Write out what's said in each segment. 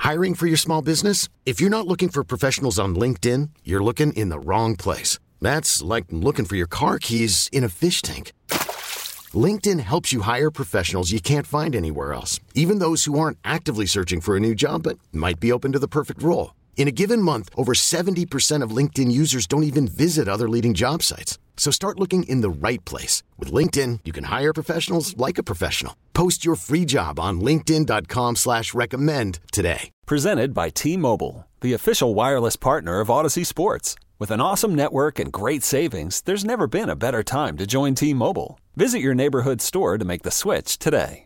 Hiring for your small business? If you're not looking for professionals on LinkedIn, you're looking in the wrong place. That's like looking for your car keys in a fish tank. LinkedIn helps you hire professionals you can't find anywhere else, even those who aren't actively searching for a new job but might be open to the perfect role. In a given month, over 70% of LinkedIn users don't even visit other leading job sites. So start looking in the right place. With LinkedIn, you can hire professionals like a professional. Post your free job on linkedin.com/recommend today. Presented by T-Mobile, the official wireless partner of Odyssey Sports. With an awesome network and great savings, there's never been a better time to join T-Mobile. Visit your neighborhood store to make the switch today.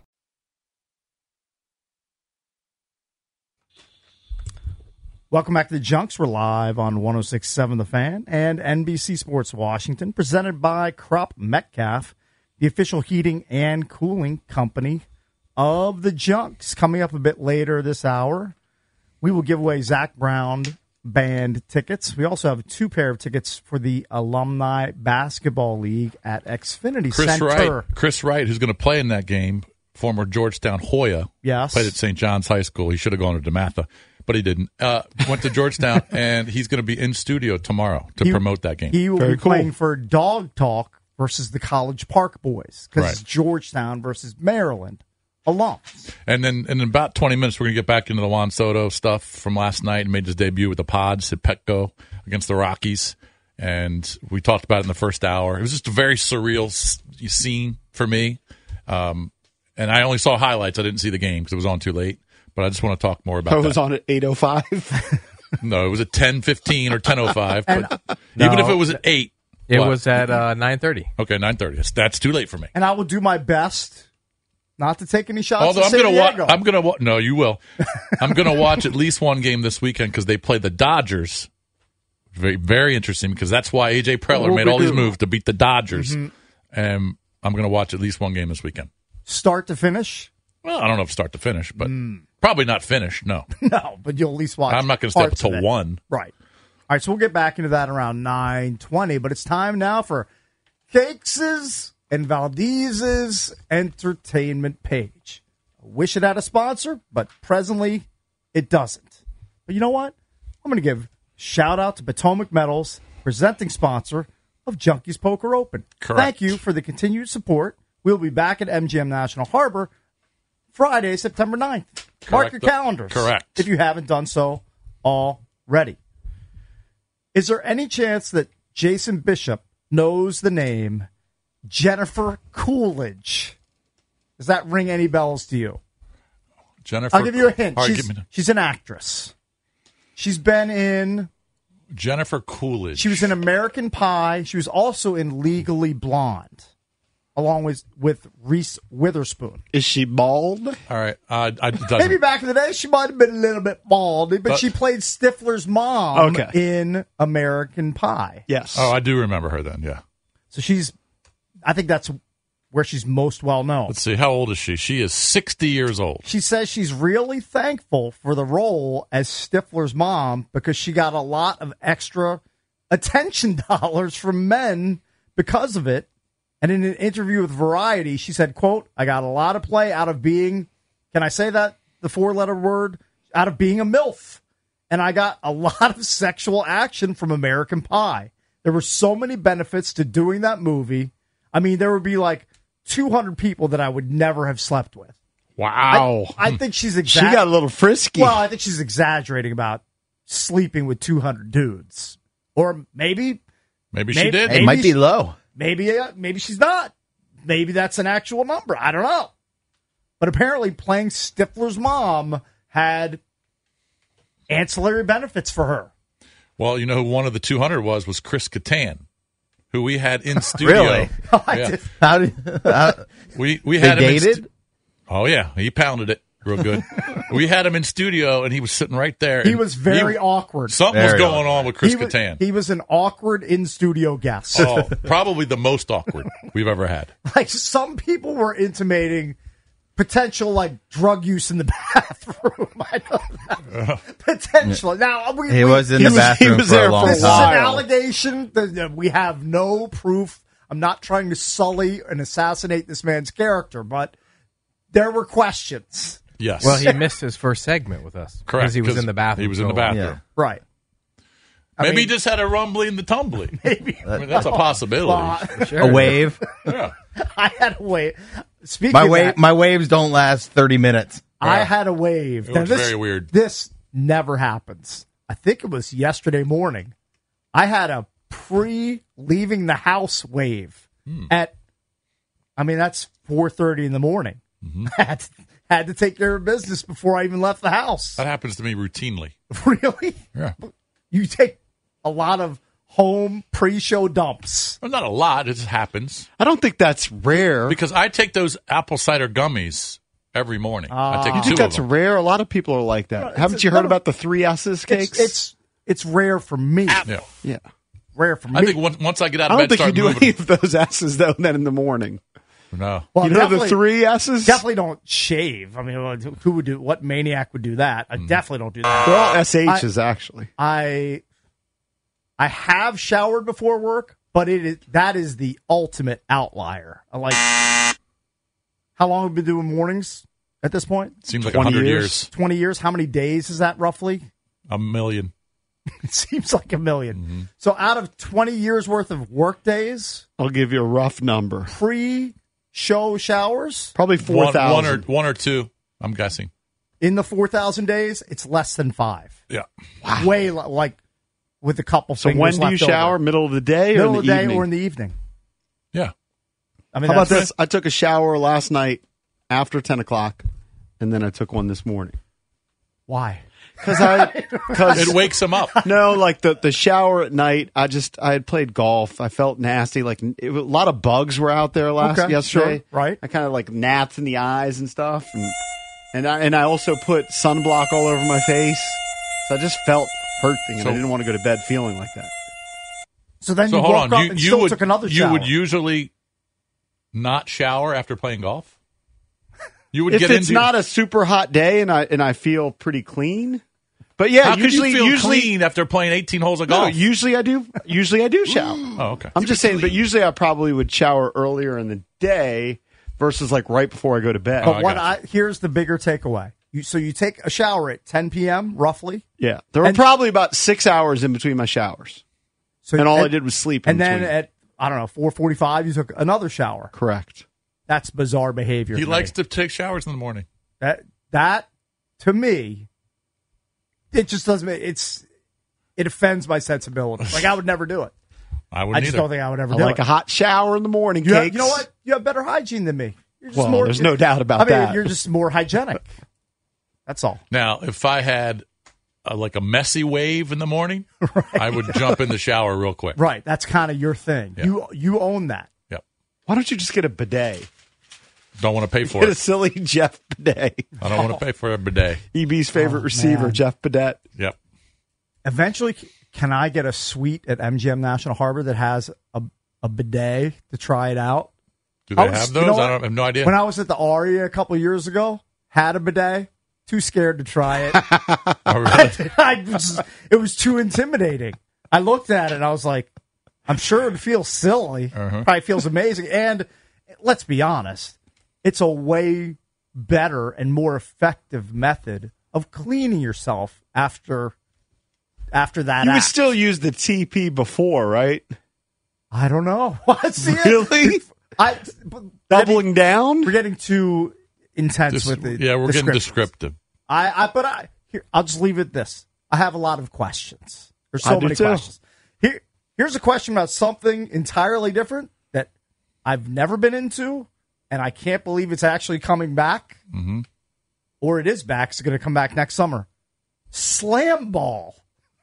Welcome back to the Junks. We're live on 106.7 The Fan and NBC Sports Washington, presented by Crop Metcalf, the official heating and cooling company of the Junks. Coming up a bit later this hour, we will give away Zach Brown Band tickets. We also have 2 pair of tickets for the Alumni Basketball League at Xfinity Center. Chris Wright, who's going to play in that game, former Georgetown Hoya, played at St. John's High School. He should have gone to DeMatha, but he didn't. Went to Georgetown, and he's going to be in studio tomorrow to promote that game. He will be playing for Dog Talk versus the College Park Boys, because it's Georgetown versus Maryland alums. And then in about 20 minutes, we're going to get back into the Juan Soto stuff from last night and made his debut with the Pods at Petco against the Rockies. And we talked about it in the first hour. It was just a very surreal scene for me. And I only saw highlights. I didn't see the game because it was on too late. But I just want to talk more about that. It was on at 8:05? No, it was at 10:15 or 10:05. But even if it was at 8. It was at 9:30. Okay, 9:30. That's too late for me. And I will do my best not to take any shots. Although I'm going to no, you will. I'm going to watch at least one game this weekend because they play the Dodgers. Very, very interesting because that's why A.J. Preller made all these moves to beat the Dodgers. Mm-hmm. And I'm going to watch at least one game this weekend. Start to finish? Well, I don't know if start to finish, but probably not finish, no. No, but you'll at least watch. I'm not going to stay up until 1. Right. All right, so we'll get back into that around 9:20, but it's time now for Cakeses and Valdez's entertainment page. I wish it had a sponsor, but presently it doesn't. But you know what? I'm going to give shout out to Potomac Metals, presenting sponsor of Junkies Poker Open. Correct. Thank you for the continued support. We'll be back at MGM National Harbor Friday, September 9th. Mark your calendars. Correct. If you haven't done so already. Is there any chance that Jason Bishop knows the name Jennifer Coolidge? Does that ring any bells to you? Jennifer. I'll give you a hint. Right, she's an actress. She's been in Jennifer Coolidge. She was in American Pie. She was also in Legally Blonde, along with Reese Witherspoon. Is she bald? All right. Maybe back in the day she might have been a little bit bald, but she played Stifler's mom in American Pie. Yes. Oh, I do remember her then, yeah. So I think that's where she's most well known. Let's see, how old is she? She is 60 years old. She says she's really thankful for the role as Stifler's mom because she got a lot of extra attention dollars from men because of it. And in an interview with Variety, she said, quote, I got a lot of play out of being, can I say that, the 4-letter word, out of being a MILF. And I got a lot of sexual action from American Pie. There were so many benefits to doing that movie. I mean, there would be like 200 people that I would never have slept with. Wow. I think she's She got a little frisky. Well, I think she's exaggerating about sleeping with 200 dudes. Or maybe she did. It might be low. Maybe she's not. Maybe that's an actual number. I don't know. But apparently playing Stifler's mom had ancillary benefits for her. Well, you know who one of the 200 was Chris Kattan, who we had in studio. Really? Yeah. How did we had they him dated? Oh yeah, he pounded it real good. We had him in studio, and he was sitting right there. He was very awkward. Something was going on with Chris Kattan. He was an awkward in-studio guest. Oh, probably the most awkward we've ever had. Like, some people were intimating potential, like, drug use in the bathroom. I know that. Potential. Now, he was in the bathroom for a long time. This is an allegation. We have no proof. I'm not trying to sully and assassinate this man's character, but there were questions. Yes. Well, he missed his first segment with us. Correct. Because he was in the bathroom. He was in the for a while. bathroom. Right. Maybe he just had a rumbly and the tumbly. Maybe. I mean, that's a possibility. Sure. A wave. Yeah. I had a wave. Speaking My of wave. that, My waves don't last 30 minutes. I had a wave. It was very weird. This never happens. I think it was yesterday morning. I had a pre-leaving the house wave at, that's 4:30 in the morning. Mm-hmm. Had to take care of business before I even left the house. That happens to me routinely. Really? Yeah. You take a lot of home pre-show dumps. Well, not a lot. It just happens. I don't think that's rare. Because I take those apple cider gummies every morning. I take You two think that's of them. rare? A lot of people are like that. No, Haven't it's- you heard no, about the 3 S's cakes? It's rare for me. Yeah. Yeah. Rare for me. I think once I get out I of don't bed, think you start do moving. any of those S's, though, then in the morning. No. Well, You know the definitely- 3 S's? Definitely don't shave. I mean, who would do? What maniac would do that? I definitely don't do that. They're all SH's, actually. I have showered before work, but that is the ultimate outlier. I like. How long have we been doing mornings at this point? Seems like 20 100 years. years. 20 years. How many days is that roughly? A million. It seems like a million. So out of 20 years worth of work days, I'll give you a rough number. pre-show showers Probably 4,000. One or two, I'm guessing. in the 4,000 days, it's less than 5. Yeah. Way like with a couple So fingers when do you left over. shower? Middle of the day or Middle in of the the day evening? or in the evening. Yeah. I mean, How about that's- this? I took a shower last night after 10 o'clock, and then I took one this morning. Why? Because It wakes them up. no, like the shower at night. I had played golf. I felt nasty. Like a lot of bugs were out there yesterday. sure, right. I kind of like gnats in the eyes and stuff, and I also put sunblock all over my face. So I just felt hurting, and So- I didn't want to go to bed feeling like that. So then So you hold woke on. up and still took another shower. You would usually not shower after playing golf? You would If get it's into not a super hot day and I feel pretty clean, but yeah, How could usually you feel clean after playing 18 holes of No, golf? usually I do. Usually I do shower. Oh, okay. I'm just saying, but usually I probably would shower earlier in the day versus like right before I go to bed. But I here's the bigger takeaway. So you take a shower at 10 p.m. roughly. Yeah, there were And- probably about 6 hours in between my showers, So and all I did was sleep. In And then between. at 4:45, you took another shower. Correct. That's bizarre behavior. He to likes me. to take showers in the morning. That to me, it just doesn't. It offends my sensibilities. Like I would never do it. I I wouldn't just either. don't think I would ever I do like it. a hot shower in the morning. you Cakes. know what? You have better hygiene than me. You're just Well, there's no doubt about I mean, that. you're just more hygienic. That's all. Now, if I had like a messy wave in the morning, I would jump in the shower real quick. Right. That's kind of your thing. Yeah. You own that. Yep. Why don't you just get a bidet? Don't want to pay for Get a it. silly Jeff Bidet. I don't want to pay for a bidet. EB's favorite receiver, man. Jeff Bidet. Yep. Eventually, can I get a suite at MGM National Harbor that has a bidet to try it out? Do they I was- have you those? know I what? don't I have no idea. When I was at the Aria a couple of years ago, had a bidet. Too scared to try it. Oh, really? It was too intimidating. I looked at it and I was like, I'm sure it feels silly. Probably feels amazing. And let's be honest, it's a way better and more effective method of cleaning yourself after that You would act. still use the TP before, right? I don't know. See, Really? Doubling down? We're getting too intense with the yeah, we're getting descriptions. descriptive. I'll just leave it at this. I have a lot of questions. There's so I do many too. questions. Here's a question about something entirely different that I've never been into, and I can't believe it's actually coming back. Mm-hmm. Or it is back. It's going to come back next summer. Slam ball.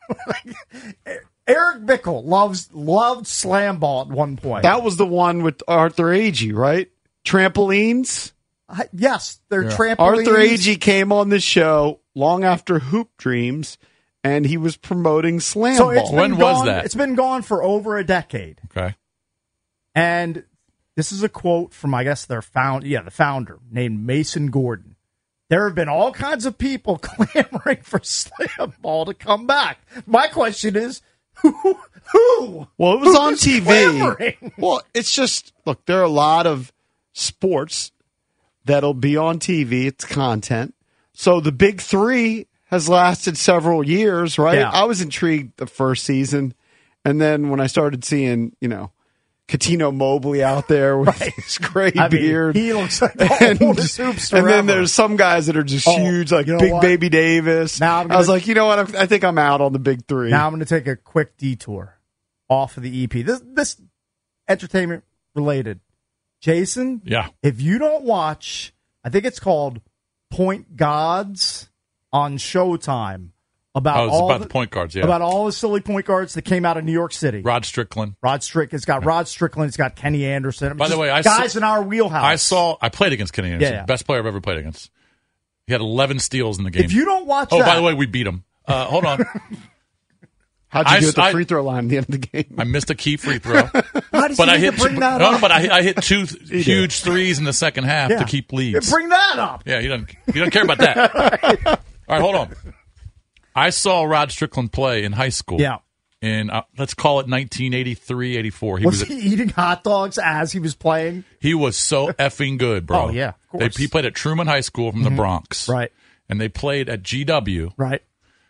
Eric Bickle loved slam ball at one point. That was the one with Arthur Agee, right? Trampolines. Yes, they're trampolines. Arthur Agee came on this show long after Hoop Dreams, and he was promoting slam So ball. When was that? It's been gone for over a decade. Okay. And this is a quote from, I guess, the founder named Mason Gordon. There have been all kinds of people clamoring for slam ball to come back. My question is, who? Well, it was on Who's TV. clamoring? Well, it's just, look, there are a lot of sports that'll be on TV. It's content. So the big three has lasted several years, right? Yeah. I was intrigued the first season. And then when I started seeing, Catino Mobley out there with his gray beard. He looks like the oldest hoopster And then ever. there's some guys that are just huge, like you know Big what? Baby Davis. Now I was like, you know what? I think I'm out on the big three. Now I'm going to take a quick detour off of the EP. This entertainment related. Jason, Yeah. if you don't watch, I think it's called Point Gods on Showtime. About It's all about the point guards, yeah. About all the silly point guards that came out of New York City. Rod Strickland. It's got Rod Strickland. It's got Kenny Anderson. I mean, By the just way, guys in our wheelhouse. I played against Kenny Anderson. Yeah. Best player I've ever played against. He had 11 steals in the game. If you don't watch Oh, that. by the way, we beat him. Hold on. How'd you do at the I- free throw line at the end of the game? I missed a key free throw. Why does But he I need hit to bring that no, up? but I hit two huge threes in the second half Yeah. to keep leads. Bring that up. Yeah, he doesn't care about that. All right, hold on. I saw Rod Strickland play in high school. Yeah. In let's call it 1983, 84. Was he eating hot dogs as he was playing? He was so effing good, bro. Oh, yeah, of course. He played at Truman High School from the Bronx. Right. And they played at GW Right.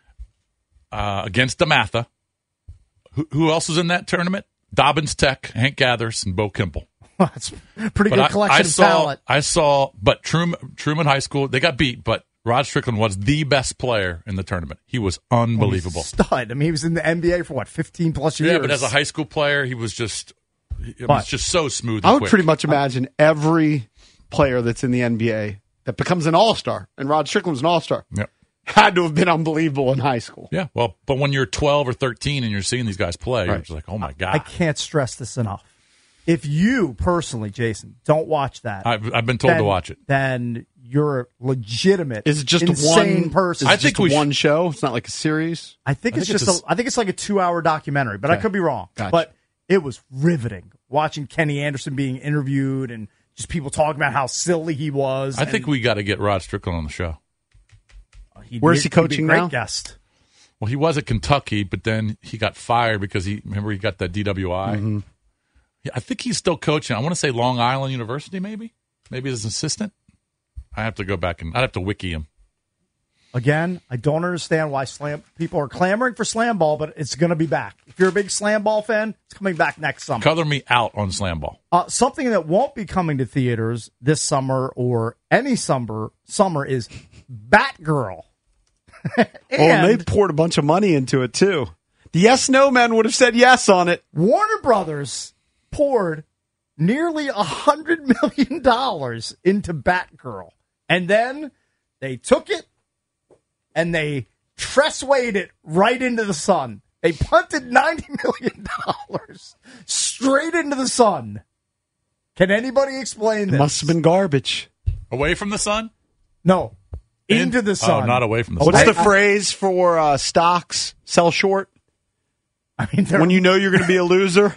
against DeMatha. Who else was in that tournament? Dobbins Tech, Hank Gathers, and Bo Kimple. That's a pretty But good collection of talent. But Truman High School, they got beat, but Rod Strickland was the best player in the tournament. He was unbelievable. Stud. I mean, he was in the NBA for 15 plus years. Yeah, but as a high school player, he was just so smooth. And I would quick. pretty much imagine every player that's in the NBA that becomes an all-star, and Rod Strickland was an all-star, Yep. had to have been unbelievable in high school. Yeah, well, but when you're 12 or 13 and you're seeing these guys play, you're just like, oh my god! I can't stress this enough. If you personally, Jason, don't watch that, I've been told to watch it. Then you're a legitimate, Is it just insane one person. I think one show? It's not like a series. I think it's just. I think it's like a 2-hour documentary, but I could be wrong. Gotcha. But it was riveting watching Kenny Anderson being interviewed and just people talking about how silly he was. I think we got to get Rod Strickland on the show. Where's he coaching he'd be a great now? Guest. Well, he was at Kentucky, but then he got fired because he got that DWI. Mm-hmm. Yeah, I think he's still coaching. I want to say Long Island University, maybe as an assistant. I have to go back and I'd have to wiki him. Again, I don't understand why people are clamoring for slam ball, but it's going to be back. If you're a big slam ball fan, it's coming back next summer. Color me out on slam ball. Something that won't be coming to theaters this summer or any summer is Batgirl. And they poured a bunch of money into it, too. The Yes No Men would have said yes on it. Warner Brothers poured nearly $100 million into Batgirl. And then they took it and they Tresswayed it right into the sun. They punted $90 million straight into the sun. Can anybody explain this? Must have been garbage. Away from the sun? No. Into the sun. Oh, not away from the What's sun. the phrase for stocks? Sell short? I mean, When you know you're going to be a loser?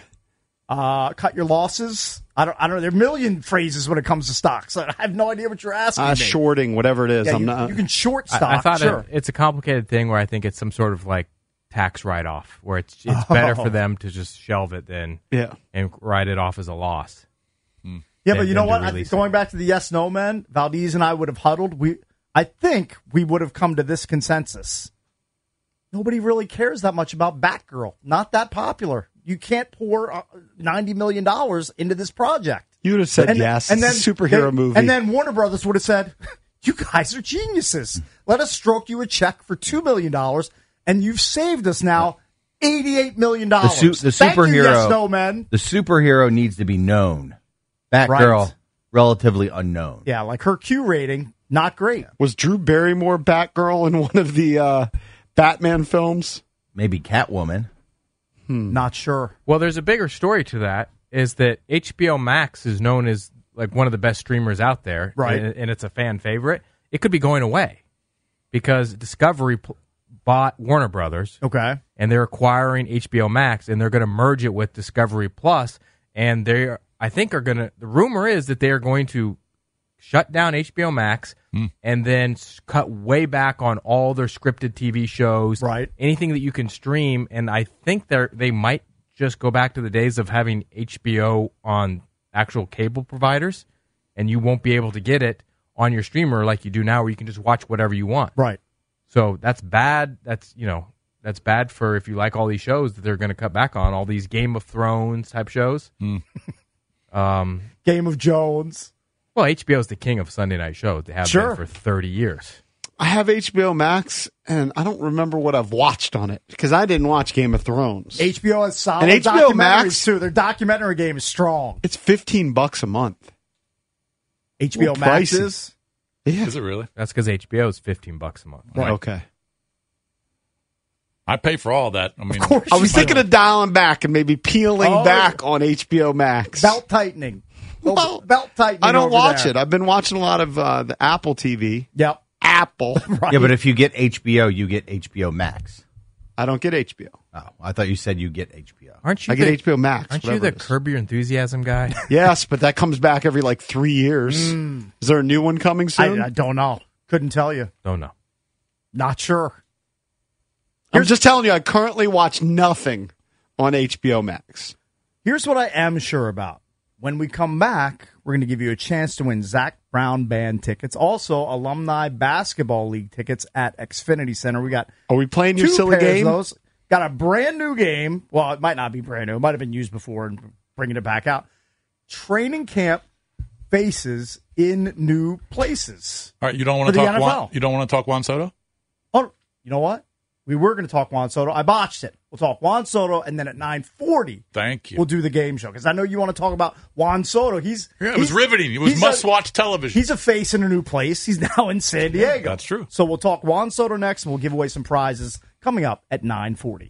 cut your losses. I don't know. There are a million phrases when it comes to stocks. I have no idea what you're asking me. Shorting, whatever it is. Yeah, I'm not. you can short stock. I thought sure. it's a complicated thing where I think it's some sort of like tax write-off where it's better for them to just shelve it than and write it off as a loss. Yeah, but you know what? release Going back to the yes no men, Valdez and I would have huddled. I think we would have come to this consensus. Nobody really cares that much about Batgirl. Not that popular. You can't pour $90 million into this project. You would have said yes. And then it's a superhero movie. And then Warner Brothers would have said, "You guys are geniuses. Let us stroke you a check for $2 million, and you've saved us now $88 million." The Thank superhero. you, yes no men. The superhero needs to be known. Batgirl, Right. relatively unknown. Yeah, like her Q rating, not great. Was Drew Barrymore Batgirl in one of the Batman films? Maybe Catwoman. Not sure. Well, there's a bigger story to that, is that HBO Max is known as like one of the best streamers out there, Right. and it's a fan favorite. It could be going away because Discovery bought Warner Brothers, Okay. and they're acquiring HBO Max, and they're going to merge it with Discovery Plus, and they, I think, are going to. The rumor is that they are going to shut down HBO Max and then cut way back on all their scripted TV shows, Right. anything that you can stream. And I think they might just go back to the days of having HBO on actual cable providers, and you won't be able to get it on your streamer like you do now, where you can just watch whatever you want. Right. So that's bad. That's bad for if you like all these shows that they're going to cut back on, all these Game of Thrones type shows. Game of Jones. Well, HBO's the king of Sunday night shows. They have been for 30 years. I have HBO Max, and I don't remember what I've watched on it because I didn't watch Game of Thrones. HBO has solid And HBO documentaries, Max, too. Their documentary game is strong. It's $15 a month. HBO Max is? Yeah. Is it really? That's because HBO is $15 a month. Right. Okay. I pay for all that. I mean, Of course I was you thinking do. of dialing back and maybe peeling Oh, back on HBO Max. Belt tightening. Well, Belt tightening. I don't over watch there. it. I've been watching a lot of the Apple TV. Yep. Apple. Right. Yeah, but if you get HBO, you get HBO Max. I don't get HBO. Oh, I thought you said you get HBO. Aren't you? I get HBO Max. Aren't you whatever the it is. Curb Your Enthusiasm guy? Yes, but that comes back every like 3 years. Is there a new one coming soon? I don't know. Couldn't tell you. Don't know. Not sure. I'm just telling you, I currently watch nothing on HBO Max. Here's what I am sure about. When we come back, we're going to give you a chance to win Zach Brown Band tickets. Also, Alumni Basketball League tickets at Xfinity Center. We got Are we playing your two silly pairs game? of those. Got a brand new game. Well, it might not be brand new. It might have been used before and bringing it back out. Training camp faces in new places. all right, you don't want For to the talk. NFL. You don't want to talk Juan Soto? Oh, you know what? We were going to talk Juan Soto. I botched it. We'll talk Juan Soto, and then at 9:40, Thank you. we'll do the game show. Because I know you want to talk about Juan Soto. It was riveting. It was he's must-watch television. He's a face in a new place. He's now in San Diego. That's true. So we'll talk Juan Soto next, and we'll give away some prizes coming up at 9:40.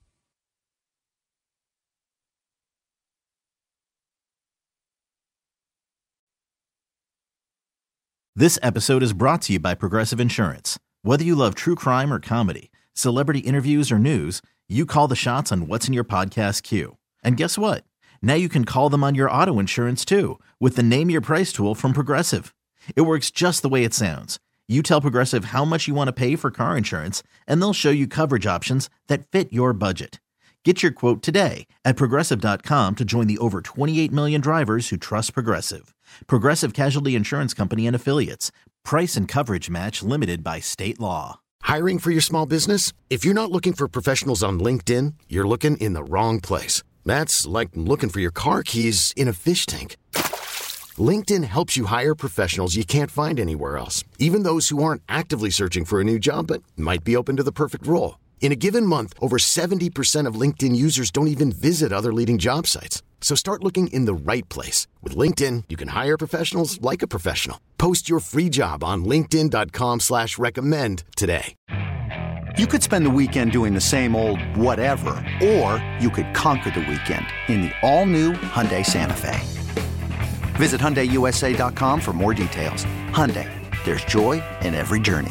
This episode is brought to you by Progressive Insurance. Whether you love true crime or comedy, celebrity interviews or news, you call the shots on what's in your podcast queue. And guess what? Now you can call them on your auto insurance too with the Name Your Price tool from Progressive. It works just the way it sounds. You tell Progressive how much you want to pay for car insurance, and they'll show you coverage options that fit your budget. Get your quote today at Progressive.com to join the over 28 million drivers who trust Progressive. Progressive Casualty Insurance Company and Affiliates. Price and coverage match limited by state law. Hiring for your small business? If you're not looking for professionals on LinkedIn, you're looking in the wrong place. That's like looking for your car keys in a fish tank. LinkedIn helps you hire professionals you can't find anywhere else, even those who aren't actively searching for a new job but might be open to the perfect role. In a given month, over 70% of LinkedIn users don't even visit other leading job sites. So start looking in the right place. With LinkedIn, you can hire professionals like a professional. Post your free job on linkedin.com/recommend today. You could spend the weekend doing the same old whatever, or you could conquer the weekend in the all-new Hyundai Santa Fe. Visit HyundaiUSA.com for more details. Hyundai, there's joy in every journey.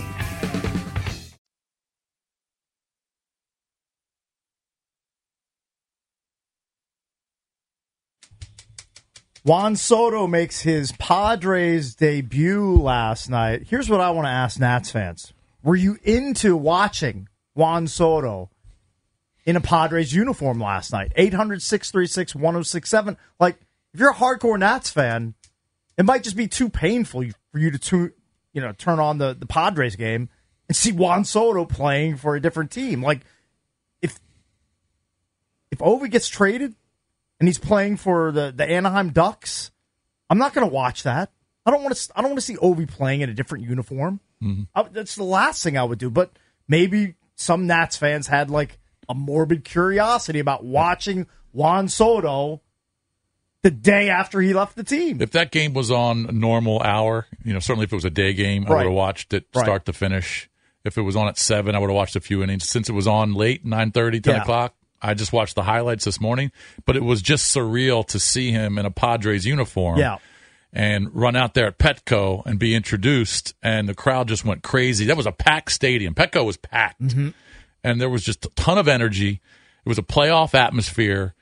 Juan Soto makes his Padres debut last night. Here's what I want to ask Nats fans. Were you into watching Juan Soto in a Padres uniform last night? 800-636-1067. Like, if you're a hardcore Nats fan, it might just be too painful for you to turn on the Padres game and see Juan Soto playing for a different team. Like, if Ovi gets traded and he's playing for the Anaheim Ducks, I'm not going to watch that. I don't want to see Ovi playing in a different uniform. Mm-hmm. That's the last thing I would do. But maybe some Nats fans had like a morbid curiosity about watching Juan Soto the day after he left the team. If that game was on a normal hour, certainly if it was a day game, I would have watched it start to finish. If it was on at 7, I would have watched a few innings. Since it was on late, 9:30, 10 o'clock, I just watched the highlights this morning. But it was just surreal to see him in a Padres uniform and run out there at Petco and be introduced, and the crowd just went crazy. That was a packed stadium. Petco was packed, and there was just a ton of energy. It was a playoff atmosphere.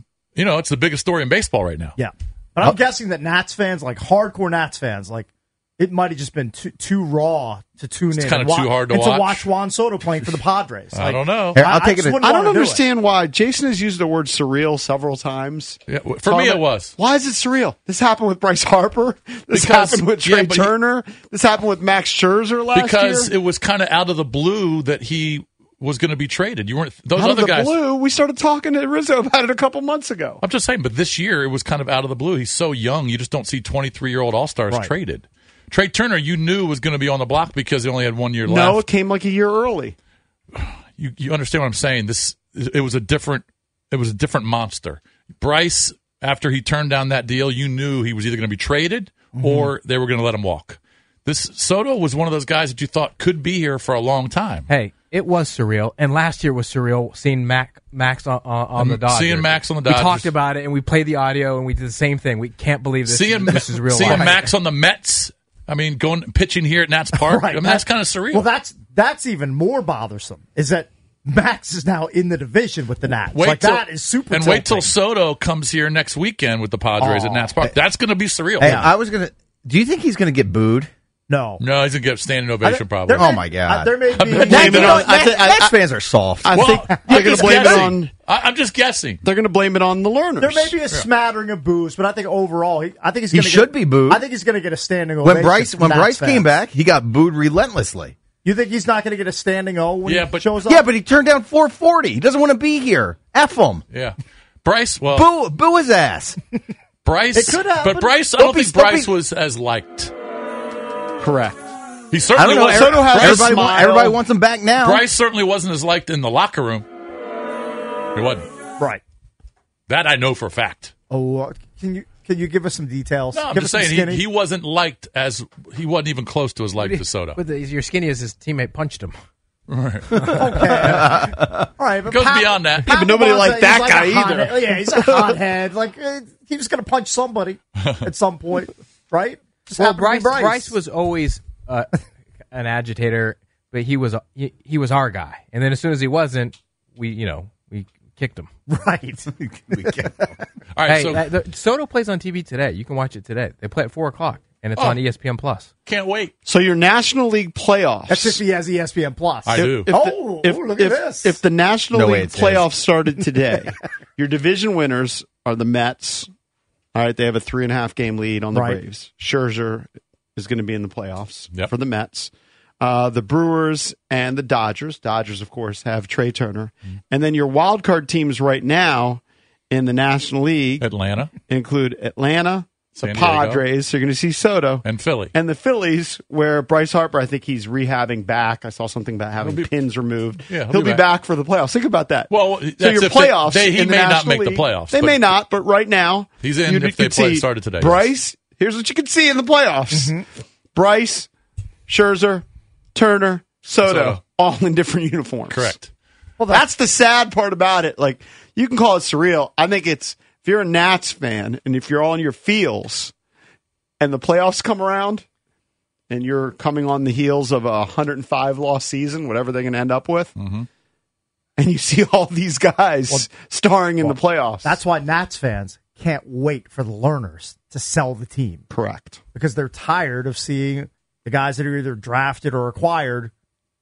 It's the biggest story in baseball right now. Yeah. But I'm guessing that Nats fans, like hardcore Nats fans, like it might have just been too raw to tune It's in. kinda too hard to and watch. to watch Juan Soto playing for the Padres. I don't know. Here, I'll take it. I don't understand why Jason has used the word surreal several times. Yeah, for me, it was. Why is it surreal? This happened with Bryce Harper. This Because- happened with yeah, Trey but he- Turner. This happened with Max Scherzer last Because year. it was kind of out of the blue that he was going to be traded. You weren't those Out other of the guys. blue, we started talking to Rizzo about it a couple months ago. I'm just saying, but this year it was kind of out of the blue. He's so young, you just don't see 23-year-old All-Stars Right. traded. Trey Turner, you knew was going to be on the block because he only had 1 year No, it left. came like a year early. You understand what I'm saying? It was a different monster. Bryce, after he turned down that deal, you knew he was either going to be traded or they were going to let him walk. This Soto was one of those guys that you thought could be here for a long time. Hey, it was surreal, and last year was surreal seeing Max on the Dodgers. Seeing Max on the Dodgers. We talked about it, and we played the audio, and we did the same thing. We can't believe this is real Seeing life. Max on the Mets. I mean, pitching here at Nats Park. Right. I mean, that's kind of surreal. Well, that's even more bothersome. Is that Max is now in the division with the Nats? That is super. And wait till Soto comes here next weekend with the Padres at Nats Park. That's going to be surreal. Hey, I was gonna. Do you think he's gonna get booed? No, he's going to get a standing ovation probably. Oh my God! There may be. Max fans are soft. I think they're going to blame it on. I'm just guessing. They're going to blame it on the learners. There may be a smattering of boos, but I think overall, I think He should be booed. I think he's going to get a standing ovation. When Bryce fans. came back, he got booed relentlessly. You think he's not going to get a standing O when he shows up? Yeah, but he turned down 440. He doesn't want to be here. F him. Yeah, Bryce. Well, boo his ass. Bryce. It could happen. But Bryce, I don't think Bryce was as liked. Correct. He certainly I don't know. wasn't. Soto has Everybody wants him back now. Bryce certainly wasn't as liked in the locker room. He wasn't. Right. That I know for a fact. Oh, can you give us some details? No, I'm give just us some saying skinny. he wasn't liked as he wasn't even close to as liked as Soto. But you're skinny as his teammate punched him. Okay. All right, but It goes beyond that. Yeah, but nobody liked that guy either. Yeah, he's a hothead. Like he was going to punch somebody at some point, right? Just Well, happened to be Bryce was always an agitator, but he was our guy. And then as soon as he wasn't, we kicked him. right. All right, so Soto plays on TV today. You can watch it today. They play at 4:00, and it's on ESPN Plus. can't wait. So your National League playoffs. That's if he has ESPN Plus. I do. Look at this. If the National No way League it's playoffs started today, your division winners are the Mets. All right, they have a 3.5 game lead on the Right. Braves. Scherzer is going to be in the playoffs Yep. for the Mets. The Brewers and the Dodgers. Dodgers, of course, have Trey Turner. And then your wild card teams right now in the National League Atlanta include Atlanta, San the Diego. Padres. So you're going to see Soto. and Philly. And the Phillies, where Bryce Harper, I think he's rehabbing back. I saw something about having He'll be- pins removed. Yeah, he'll be back for the playoffs. Think about that. Well, so that's your if playoffs. he in the may not National make the League, playoffs. They but may not, but right now He's in you if they could see started today. Bryce, here's what you can see in the playoffs: Bryce, Scherzer, Turner, Soto, all in different uniforms. Correct. Well, that's the sad part about it. Like, you can call it surreal. I think it's, if you're a Nats fan and if you're on your feels and the playoffs come around and you're coming on the heels of a 105 loss season, whatever they're going to end up with, and you see all these guys starring in the playoffs. That's why Nats fans can't wait for the learners to sell the team. Correct. Because they're tired of seeing the guys that are either drafted or acquired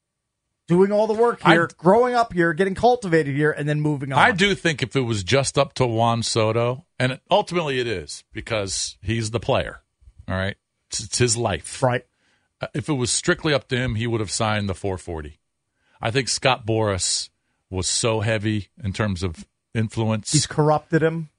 doing all the work here, growing up here, getting cultivated here, and then moving on. I do think if it was just up to Juan Soto, and ultimately it is because he's the player, all right? It's his life. Right. If it was strictly up to him, he would have signed the 440. I think Scott Boras was so heavy in terms of influence. He's corrupted him.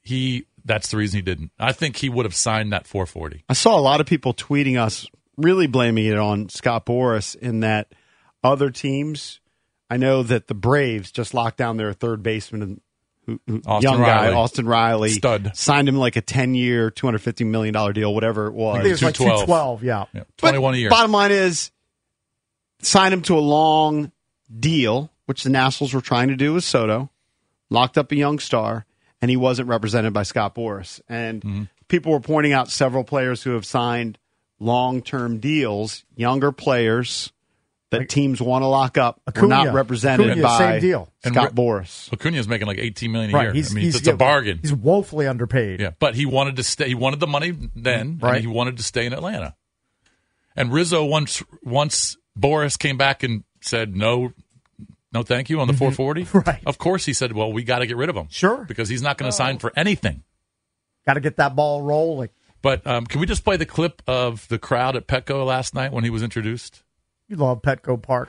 That's the reason he didn't. I think he would have signed that 440. I saw a lot of people tweeting us, really blaming it on Scott Boras in that other teams, I know that the Braves just locked down their third baseman, young guy, Austin Riley. Stud. Signed him like a 10-year, $250 million deal, whatever it was. I think it was like 212. 212, yeah. 21 a year. Bottom line is, sign him to a long deal, which the Nationals were trying to do with Soto, locked up a young star, and he wasn't represented by Scott Boras. And people were pointing out several players who have signed long-term deals, younger players that teams want to lock up, were not represented Acuna, by same deal. Scott Boras. Acuna's making like $18 million a Right. year. It's a bargain. He's woefully underpaid. Yeah, but he wanted to stay. He wanted the money then, Right. and he wanted to stay in Atlanta. And Rizzo once Boris came back and said no, thank you on the 440. Right. Of course, he said, well, we got to get rid of him. Sure, because he's not going to sign for anything. Got to get that ball rolling. But can we just play the clip of the crowd at Petco last night when he was introduced? You love Petco Park.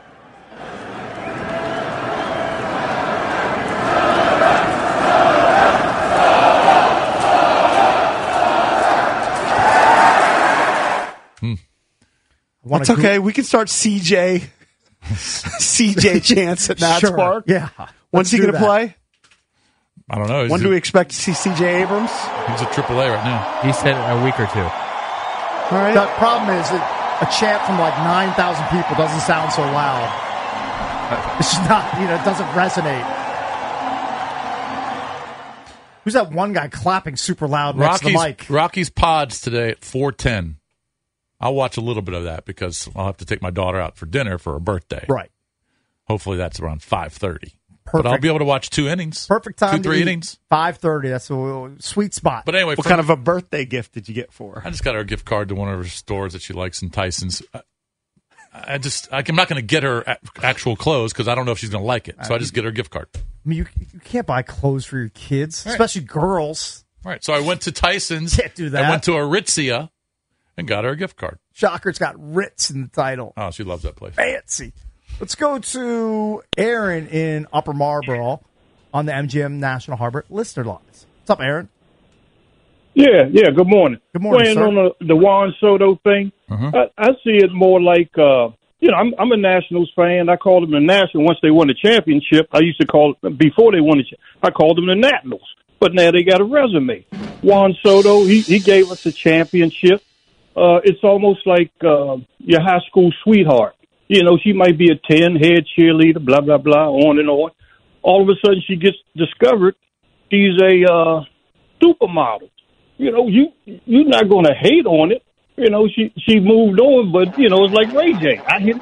That's okay. We can start CJ chants at Nats Sure. Park. Yeah. When's he going to play? I don't know. When do we expect to see CJ Abrams? He's at AAA right now. He said a week or two. All right. The problem is that a chant from like 9,000 people doesn't sound so loud. It's just not, it doesn't resonate. Who's that one guy clapping super loud next to the mic? Rocky's Pods today at 4:10. I'll watch a little bit of that because I'll have to take my daughter out for dinner for her birthday. Right. Hopefully that's around 5:30. Perfect. But I'll be able to watch 2 innings. Perfect time. 2-3 innings. 5:30. That's a sweet spot. But anyway, What kind of a birthday gift did you get for her? I just got her a gift card to one of her stores that she likes in Tyson's. I'm not going to get her actual clothes because I don't know if she's going to like it. So I just get her a gift card. I mean, you can't buy clothes for your kids, especially girls. All right. So I went to Tyson's. Can't do that. I went to Aritzia and got her a gift card. Shocker's got Ritz in the title. Oh, she loves that place. Fancy. Let's go to Aaron in Upper Marlboro on the MGM National Harbor listener lines. What's up, Aaron? Yeah. Good morning. Good morning, Playing sir. on the Juan Soto thing, I see it more like, I'm a Nationals fan. I called them the Nationals once they won the championship. I used to call before they won I called them the Nationals. But now they got a resume. Juan Soto, he gave us a championship. It's almost like your high school sweetheart. She might be a 10 head cheerleader, blah, blah, blah, on and on. All of a sudden she gets discovered. She's a supermodel. You're not going to hate on it. She moved on, but, it's like Ray J. I hit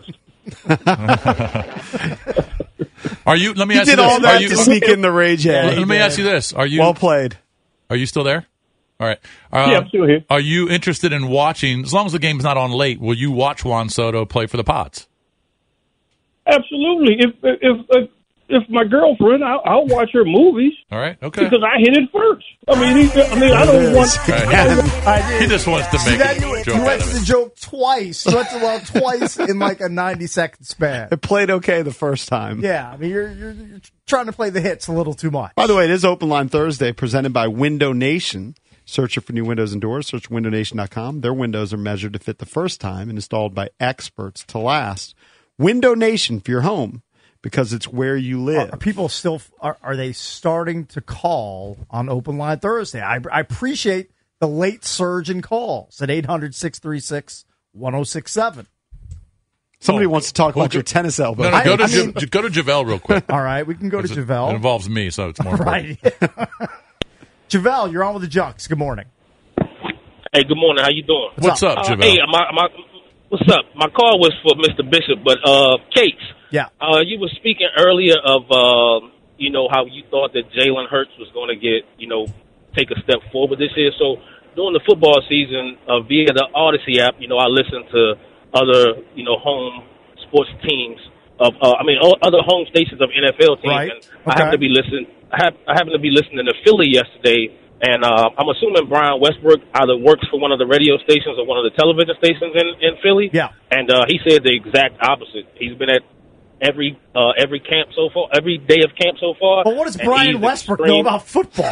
it first. Are you? Let me He ask you did this. all that to sneak in the Ray J. Let me ask you this. Are you Well played. Are you still there? All right. Yeah, I'm still here. Are you interested in watching? As long as the game's not on late, will you watch Juan Soto play for the Pods? Absolutely. If my girlfriend, I'll watch her movies. All right. Okay. Because I hit it first. I don't want. He just wants to make a joke You out went of to the it. joke twice. You went to twice in like a 90-second span. It played okay the first time. Yeah, I mean, you're trying to play the hits a little too much. By the way, it is Open Line Thursday, presented by Window Nation. Search for new windows and doors. Search windownation.com. Their windows are measured to fit the first time and installed by experts to last. Window Nation for your home, because it's where you live. Are people still are they starting to call on Open Line Thursday? I appreciate the late surge in calls at 800-636-1067. Somebody wants to talk about your tennis elbow. No, go to JaVale real quick. All right, we can go to JaVale. It involves me, so it's more important. Right. JaVale, you're on with the Junks. Good morning. Hey, good morning. How you doing? What's up, JaVale? Hey, what's up? My call was for Mr. Bishop, but Case. Yeah. You were speaking earlier of how you thought that Jalen Hurts was going to get take a step forward this year. So during the football season, via the Odyssey app, I listen to other home sports teams of other home stations of NFL teams. Right. And I happen to be listening. I happen to be listening to Philly yesterday. And I'm assuming Brian Westbrook either works for one of the radio stations or one of the television stations in Philly. Yeah. And he said the exact opposite. He's been at every camp so far, every day of camp so far. But what does and Brian he's Westbrook extreme. know about football?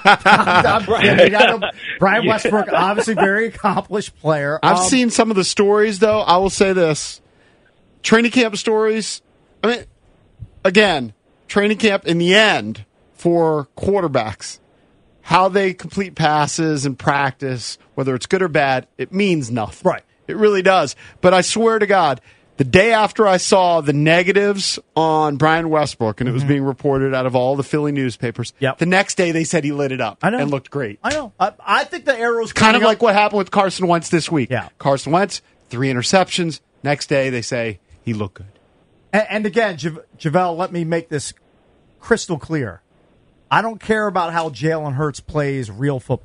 Brian Westbrook, obviously very accomplished player. I've seen some of the stories, though. I will say this. Training camp stories, again, training camp in the end for quarterbacks, how they complete passes and practice, whether it's good or bad, it means nothing. Right. It really does. But I swear to God, the day after I saw the negatives on Brian Westbrook, and it was being reported out of all the Philly newspapers, the next day they said he lit it up and looked great. I know. I think the arrow's Kind of coming like up. what happened with Carson Wentz this week. Yeah. Carson Wentz, 3 interceptions. Next day they say he looked good. And again, JaVale, let me make this crystal clear. I don't care about how Jalen Hurts plays real football.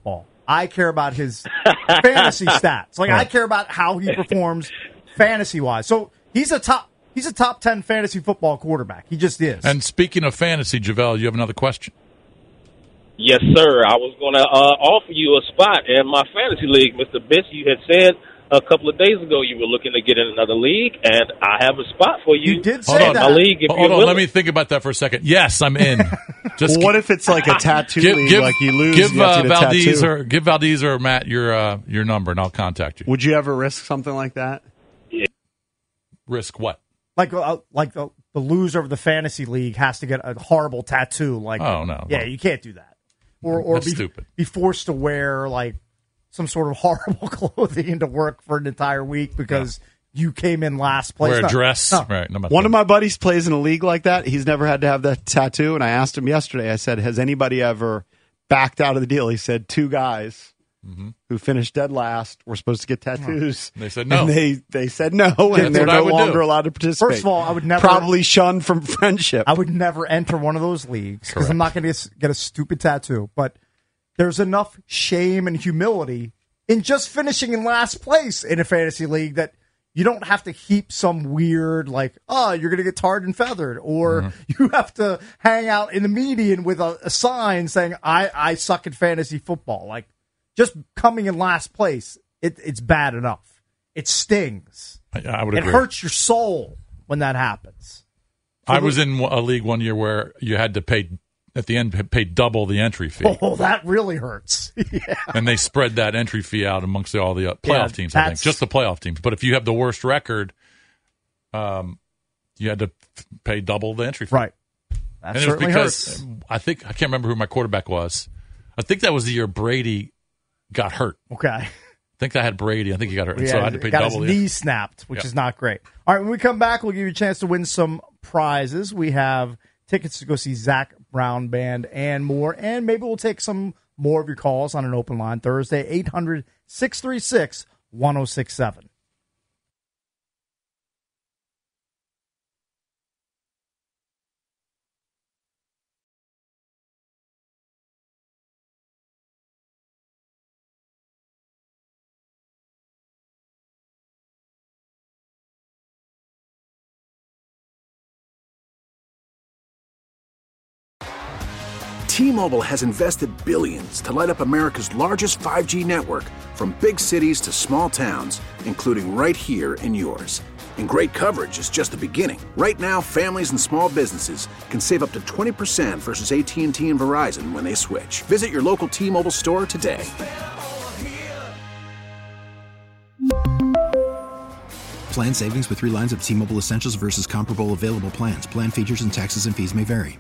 I care about his fantasy stats. Like, I care about how he performs fantasy-wise. So he's a top 10 fantasy football quarterback. He just is. And speaking of fantasy, JaVale, you have another question? Yes, sir. I was going to offer you a spot in my fantasy league. Mr. Bitch, you had said a couple of days ago you were looking to get in another league, and I have a spot for you. You did say that. My league, if Hold you're on, willing. let me think about that for a second. Yes, I'm in. Just what if it's like a tattoo league, like you lose? Give you have to get a tattoo? Valdez or Matt your number, and I'll contact you. Would you ever risk something like that? Yeah. Risk what? Like the loser of the fantasy league has to get a horrible tattoo. Like, oh no, yeah, you can't do that. Or be forced to wear like some sort of horrible clothing to work for an entire week because you came in last place. Wear a dress. No. Right. One of my buddies plays in a league like that. He's never had to have that tattoo. And I asked him yesterday, I said, has anybody ever backed out of the deal? He said 2 guys who finished dead last were supposed to get tattoos. They said no. And they said no, and they're no longer allowed to participate. First of all, I would never... Probably shunned from friendship. I would never enter one of those leagues because I'm not going to get a stupid tattoo. But there's enough shame and humility in just finishing in last place in a fantasy league that you don't have to heap some weird, like, oh, you're going to get tarred and feathered, or you have to hang out in the median with a sign saying, I suck at fantasy football. Like, just coming in last place, it's bad enough. It stings. I would agree. It hurts your soul when that happens. I was in a league one year where you had to pay, at the end, pay double the entry fee. Oh, that really hurts. Yeah. And they spread that entry fee out amongst all the playoff teams, I think. Just the playoff teams. But if you have the worst record, you had to pay double the entry fee. Right. That certainly hurts. I can't remember who my quarterback was. I think that was the year Brady got hurt. Okay. I think I had Brady. I think he got hurt. Yeah, so I had to pay got double. His knee snapped, which is not great. All right, when we come back, we'll give you a chance to win some prizes. We have tickets to go see Zach Brown Band and more, and maybe we'll take some more of your calls on an open line Thursday, 800-636-1067. T-Mobile has invested billions to light up America's largest 5G network, from big cities to small towns, including right here in yours. And great coverage is just the beginning. Right now, families and small businesses can save up to 20% versus AT&T and Verizon when they switch. Visit your local T-Mobile store today. Plan savings with 3 lines of T-Mobile Essentials versus comparable available plans. Plan features and taxes and fees may vary.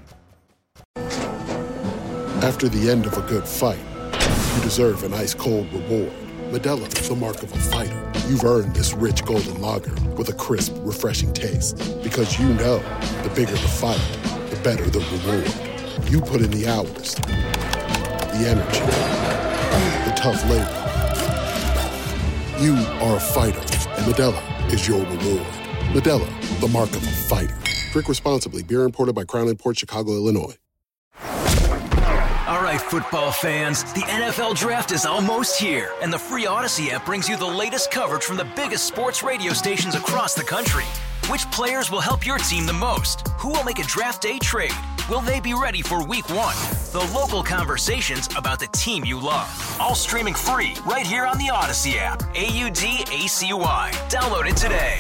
After the end of a good fight, you deserve an ice-cold reward. Modelo is the mark of a fighter. You've earned this rich golden lager with a crisp, refreshing taste. Because you know, the bigger the fight, the better the reward. You put in the hours, the energy, the tough labor. You are a fighter, and Modelo is your reward. Modelo, the mark of a fighter. Drink responsibly. Beer imported by Crown Imports, Chicago, Illinois. All right, football fans, the NFL Draft is almost here, and the free Odyssey app brings you the latest coverage from the biggest sports radio stations across the country. Which players will help your team the most? Who will make a draft day trade? Will they be ready for Week 1? The local conversations about the team you love. All streaming free right here on the Odyssey app. AUDACY. Download it today.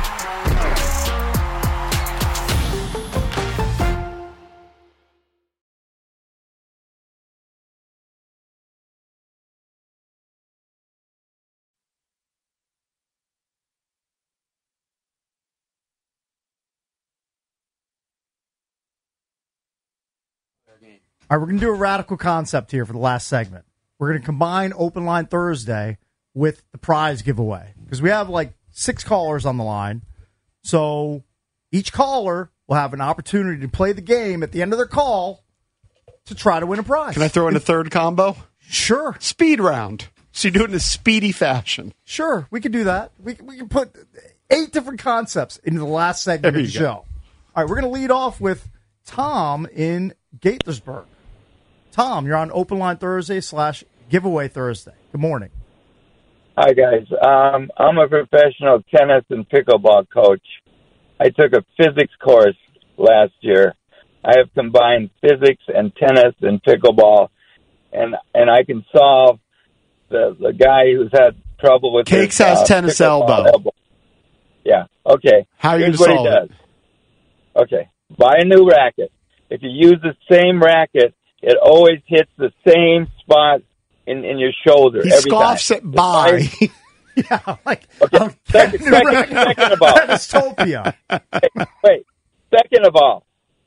All right, we're going to do a radical concept here for the last segment. We're going to combine Open Line Thursday with the prize giveaway because we have like 6 callers on the line. So each caller will have an opportunity to play the game at the end of their call to try to win a prize. Can I throw in a third combo? Sure. Speed round. So you do it in a speedy fashion. Sure, we can do that. We can put 8 different concepts into the last segment of the show. All right, we're going to lead off with Tom in Gaithersburg. Tom, you're on Open Line Thursday / Giveaway Thursday. Good morning. Hi, guys. I'm a professional tennis and pickleball coach. I took a physics course last year. I have combined physics and tennis and pickleball, and I can solve the guy who's had trouble with Cakes his, has tennis elbow. Yeah. Okay. How are you Here's going to what he solve does. Okay. Buy a new racket. If you use the same racket, it always hits the same spot in your shoulder He every scoffs time. at buy. Yeah, like Okay. Second of all. Dystopia. Wait. Second of all,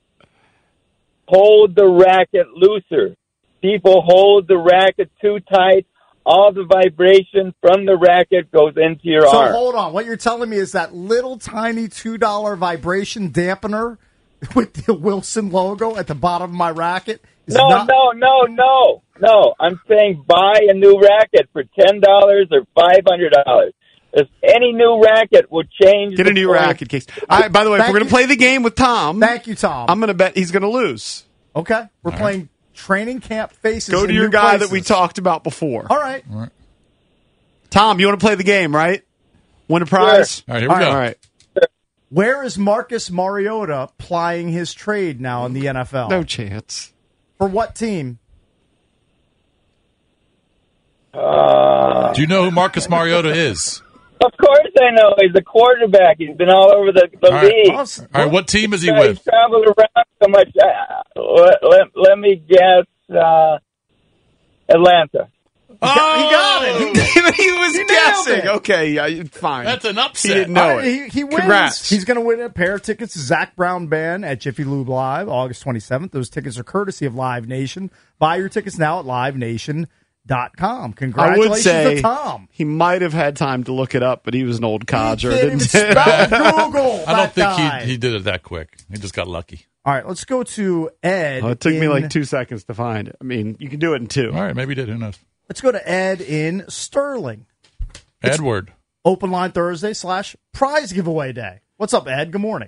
hold the racket looser. People hold the racket too tight. All the vibration from the racket goes into your So arm. hold on. What you're telling me is that little tiny $2 vibration dampener with the Wilson logo at the bottom of my racket is No. I'm saying buy a new racket for $10 or $500. If any new racket will change. Get a new racket, Cakes. All right, by the way, if we're going to play the game with Tom. Thank you, Tom. I'm going to bet he's going to lose. Okay. We're playing training camp faces. Go to in your new guy places. that we talked about before. All right. Tom, you want to play the game, right? Win a prize? All right, here we go. All right. Where is Marcus Mariota plying his trade now in the NFL? No chance. For what team? Do you know who Marcus Mariota is? Of course I know. He's a quarterback. He's been all over the All right. league. All right, what team is he He's with? traveled around so much. Let me guess. Atlanta. He got it. He was guessing. Okay, yeah, fine. That's an upset. He didn't know All right, it. he wins. Congrats. He's going to win a pair of tickets to Zach Brown Band at Jiffy Lube Live, August 27th. Those tickets are courtesy of Live Nation. Buy your tickets now at livenation.com. I Congratulations would say to Tom. he might have had time to look it up, but he was an old codger. Can't even Didn't spell Google. I don't think guy. he did it that quick. He just got lucky. All right, let's go to Ed. Well, it took me in- like 2 seconds to find it. I mean, you can do it in 2. All right, maybe he did. Who knows? Let's go to Ed in Sterling. Edward. Open line Thursday / prize giveaway day. What's up, Ed? Good morning.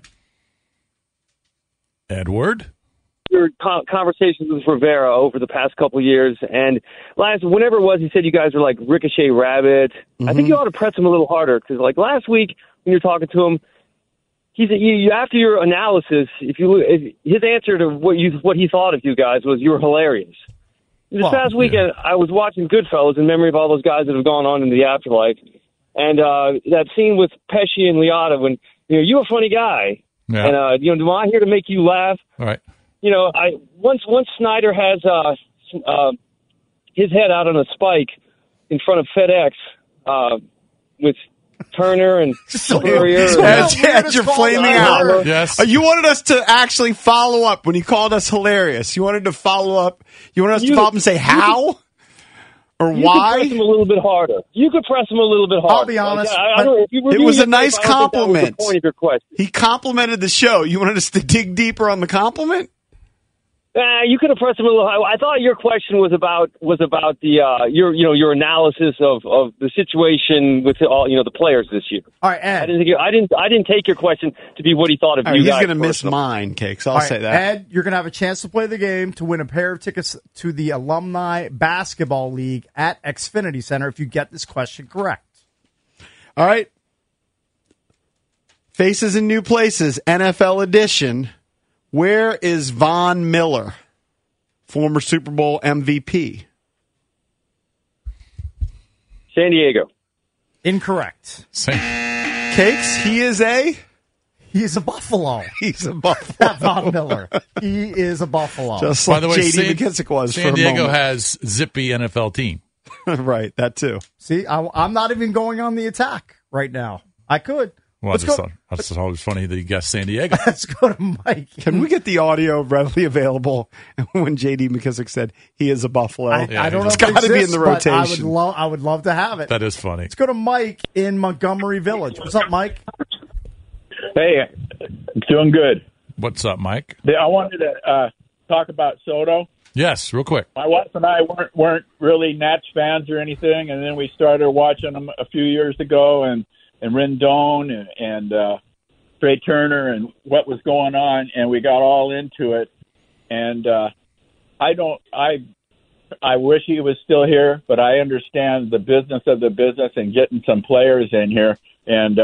Edward? Your conversations with Rivera over the past couple of years, and whenever it was, he said you guys were like Ricochet Rabbit. I think you ought to press him a little harder because, like last week when you're talking to him, he said you after your analysis, if his answer to what he thought of you guys was you were hilarious. This past weekend, I was watching Goodfellas in memory of all those guys that have gone on into the afterlife, and that scene with Pesci and Liotta when you're a funny guy, Yeah. and am I here to make you laugh? All right. Once Snyder has his head out on a spike in front of FedEx with Turner and Spurrier. At your flaming hour. Yes. You wanted us to actually follow up when he called us hilarious. You wanted to follow up. You wanted us to follow up and say how or You why. could press him a little bit harder. I'll be honest. It was a nice compliment. That was the point of your question. He complimented the show. You wanted us to dig deeper on the compliment? You could have pressed him a little high. I thought your question was about the your analysis of the situation with all the players this year. All right, Ed. I didn't take your question to be what he thought of you He's guys. going to miss mine, Cakes. I'll All right, say that. Ed, you're going to have a chance to play the game to win a pair of tickets to the Alumni Basketball League at Xfinity Center if you get this question correct. All right. Faces in New Places, NFL edition. Where is Von Miller, former Super Bowl MVP? San Diego. Incorrect. Cakes, he is a Buffalo. He's a Buffalo. Not Von Miller. He is a Buffalo. Just By like the way, J.D. McKissick was San for a Diego moment. has zippy NFL team. Right, that too. See, I'm not even going on the attack right now. I could. Well, that's always funny that you guessed San Diego. Let's go to Mike. Can we get the audio readily available when J.D. McKissick said he is a Buffalo? I don't know It's if it got to be in exists, the but rotation. I would love to have it. That is funny. Let's go to Mike in Montgomery Village. What's up, Mike? Hey, doing good. What's up, Mike? I wanted to talk about Soto. Yes, real quick. My wife and I weren't really Nats fans or anything, and then we started watching them a few years ago, and Rendon and Trey Turner and what was going on, and we got all into it. And I I wish he was still here, but I understand the business of the business and getting some players in here. And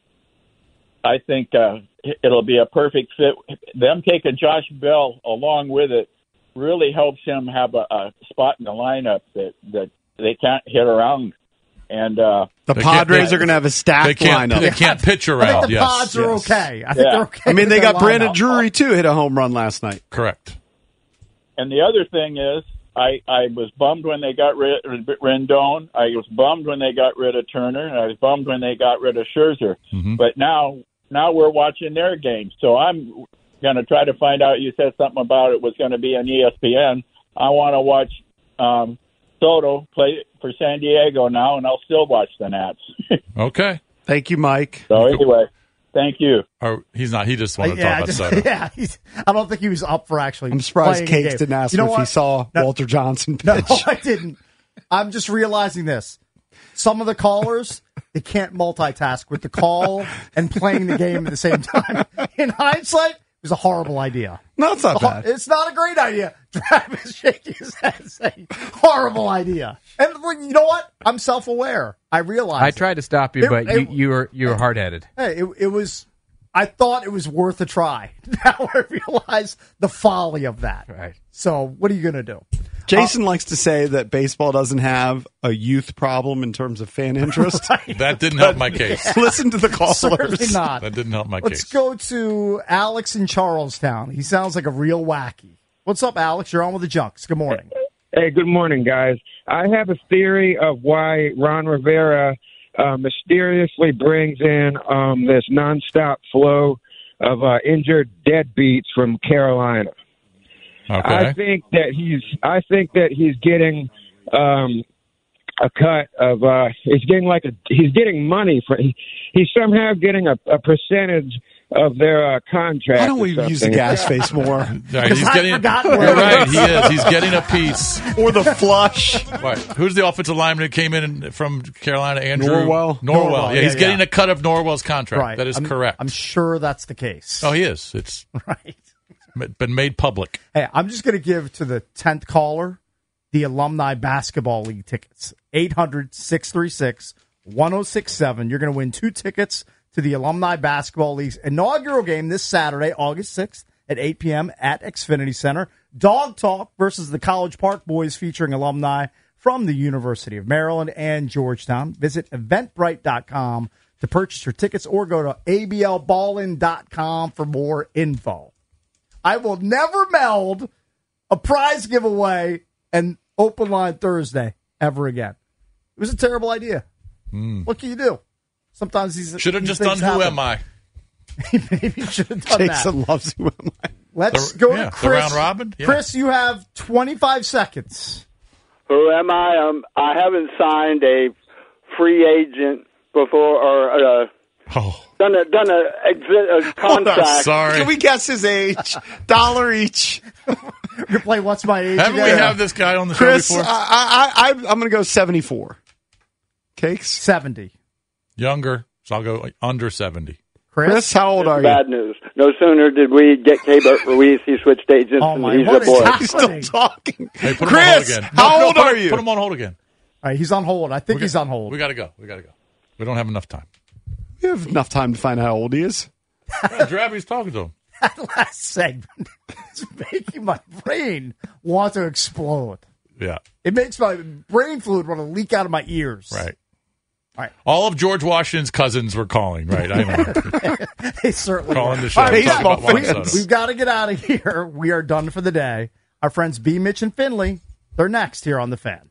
I think it'll be a perfect fit. Them taking Josh Bell along with it really helps him have a spot in the lineup that they can't hit around. And the Padres are going to have a stacked lineup. They can't pitch around. I think the Pods are okay. I think they're okay. I mean, they got Brandon lineup. Drury, too, hit a home run last night. Correct. And the other thing is, I was bummed when they got rid of Rendon. I was bummed when they got rid of Turner, and I was bummed when they got rid of Scherzer. Mm-hmm. But now we're watching their games. So I'm going to try to find out. You said something about it was going to be on ESPN. I want to watch Soto play for San Diego now, and I'll still watch the Nats. Okay. Thank you, Mike. So anyway, thank you. He's not. He just wanted to talk about Soto. Yeah, I don't think he was up for actually. I'm surprised playing a Cakes game. didn't ask You know if what? he saw Walter Johnson pitch. No, I didn't. I'm just realizing this. Some of the callers, they can't multitask with the call and playing the game at the same time. In hindsight, it was a horrible idea. No, it's not bad. It's not a great idea. Travis shaking his head and saying, horrible idea. And you know what? I'm self-aware. I realize. I tried to stop you, but you were hard-headed. Hey, it was. I thought it was worth a try. Now I realize the folly of that. Right. So what are you going to do? Jason likes to say that baseball doesn't have a youth problem in terms of fan interest. Right. That didn't help my case. Listen to the callers. Certainly not. That didn't help my Let's case. go to Alex in Charlestown. He sounds like a real wacky. What's up, Alex? You're on with the Junks. Good morning. Hey, good morning, guys. I have a theory of why Ron Rivera mysteriously brings in this nonstop flow of injured deadbeats from Carolina. Okay. I think that he's getting a cut of he's getting money for he's somehow getting a percentage of their contract. Why don't we use the gas face more? Right, he's getting. You're right. He is. He's getting a piece. Or the flush. Right. Who's the offensive lineman who came in from Carolina? Andrew Norwell. Yeah, he's getting a cut of Norwell's contract. Right. That is correct. I'm sure that's the case. Oh, he is. It's right. Been made public. Hey, I'm just going to give to the 10th caller the Alumni Basketball League tickets. 800-636-1067. You're going to win 2 tickets to the Alumni Basketball League's inaugural game this Saturday, August 6th at 8 p.m. at Xfinity Center. Dog Talk versus the College Park Boys featuring alumni from the University of Maryland and Georgetown. Visit Eventbrite.com to purchase your tickets or go to ablballin.com for more info. I will never meld a prize giveaway and open line Thursday ever again. It was a terrible idea. What can you do? Sometimes these should have just done Who Am I? Maybe should have done Jason loves Who Am I. Let's go to Chris. The round robin? Yeah. Chris, you have 25 seconds. Who am I? I haven't signed a free agent before or done a contract. Sorry. Can we guess his age? $1 each. You play What's My Age? Haven't we had this guy on the Chris, show before? I'm going to go 74. Cakes? 70. Younger, so I'll go under 70. Chris, how old are you? Bad news. No sooner did we get K-Bert Ruiz, he switched agents, and he's a boy. He's still talking. Hey, put him Chris, on hold again. how old are you? Put him on hold again. All right, he's on hold. I think he's on hold. We got to go. We don't have enough time. We have enough time to find out how old he is. Drabby's talking to him. That last segment is making my brain want to explode. Yeah. It makes my brain fluid want to leak out of my ears. Right. All right. All of George Washington's cousins were calling, right? I know. They certainly calling were. the show. All right, talking about Juan Soto. we've got to get out of here. We are done for the day. Our friends B. Mitch and Finley, they're next here on The Fan.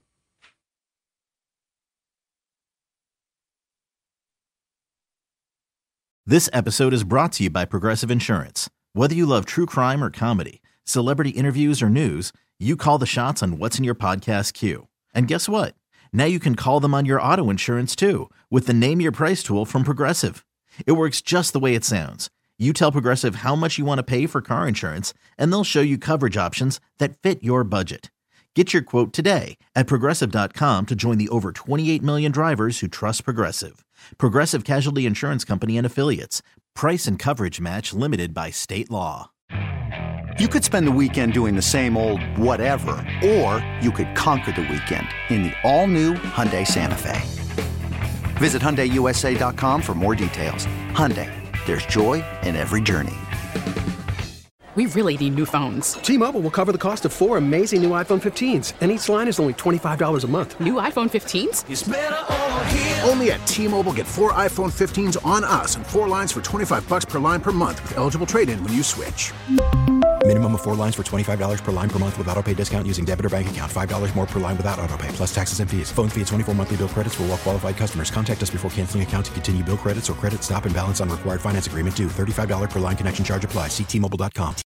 This episode is brought to you by Progressive Insurance. Whether you love true crime or comedy, celebrity interviews or news, you call the shots on what's in your podcast queue. And guess what? Now you can call them on your auto insurance too with the Name Your Price tool from Progressive. It works just the way it sounds. You tell Progressive how much you want to pay for car insurance, and they'll show you coverage options that fit your budget. Get your quote today at Progressive.com to join the over 28 million drivers who trust Progressive. Progressive Casualty Insurance Company and Affiliates. Price and coverage match limited by state law. You could spend the weekend doing the same old whatever, or you could conquer the weekend in the all-new Hyundai Santa Fe. Visit HyundaiUSA.com for more details. Hyundai, there's joy in every journey. We really need new phones. T-Mobile will cover the cost of 4 amazing new iPhone 15s, and each line is only $25 a month. New iPhone 15s? It's better over here. Only at T-Mobile, get 4 iPhone 15s on us and 4 lines for $25 per line per month with eligible trade-in when you switch. Minimum of 4 lines for $25 per line per month with autopay discount using debit or bank account. $5 more per line without autopay, plus taxes and fees. Phone fee at 24 monthly bill credits for well-qualified customers. Contact us before canceling account to continue bill credits or credit stop and balance on required finance agreement due. $35 per line connection charge applies. See T-Mobile.com.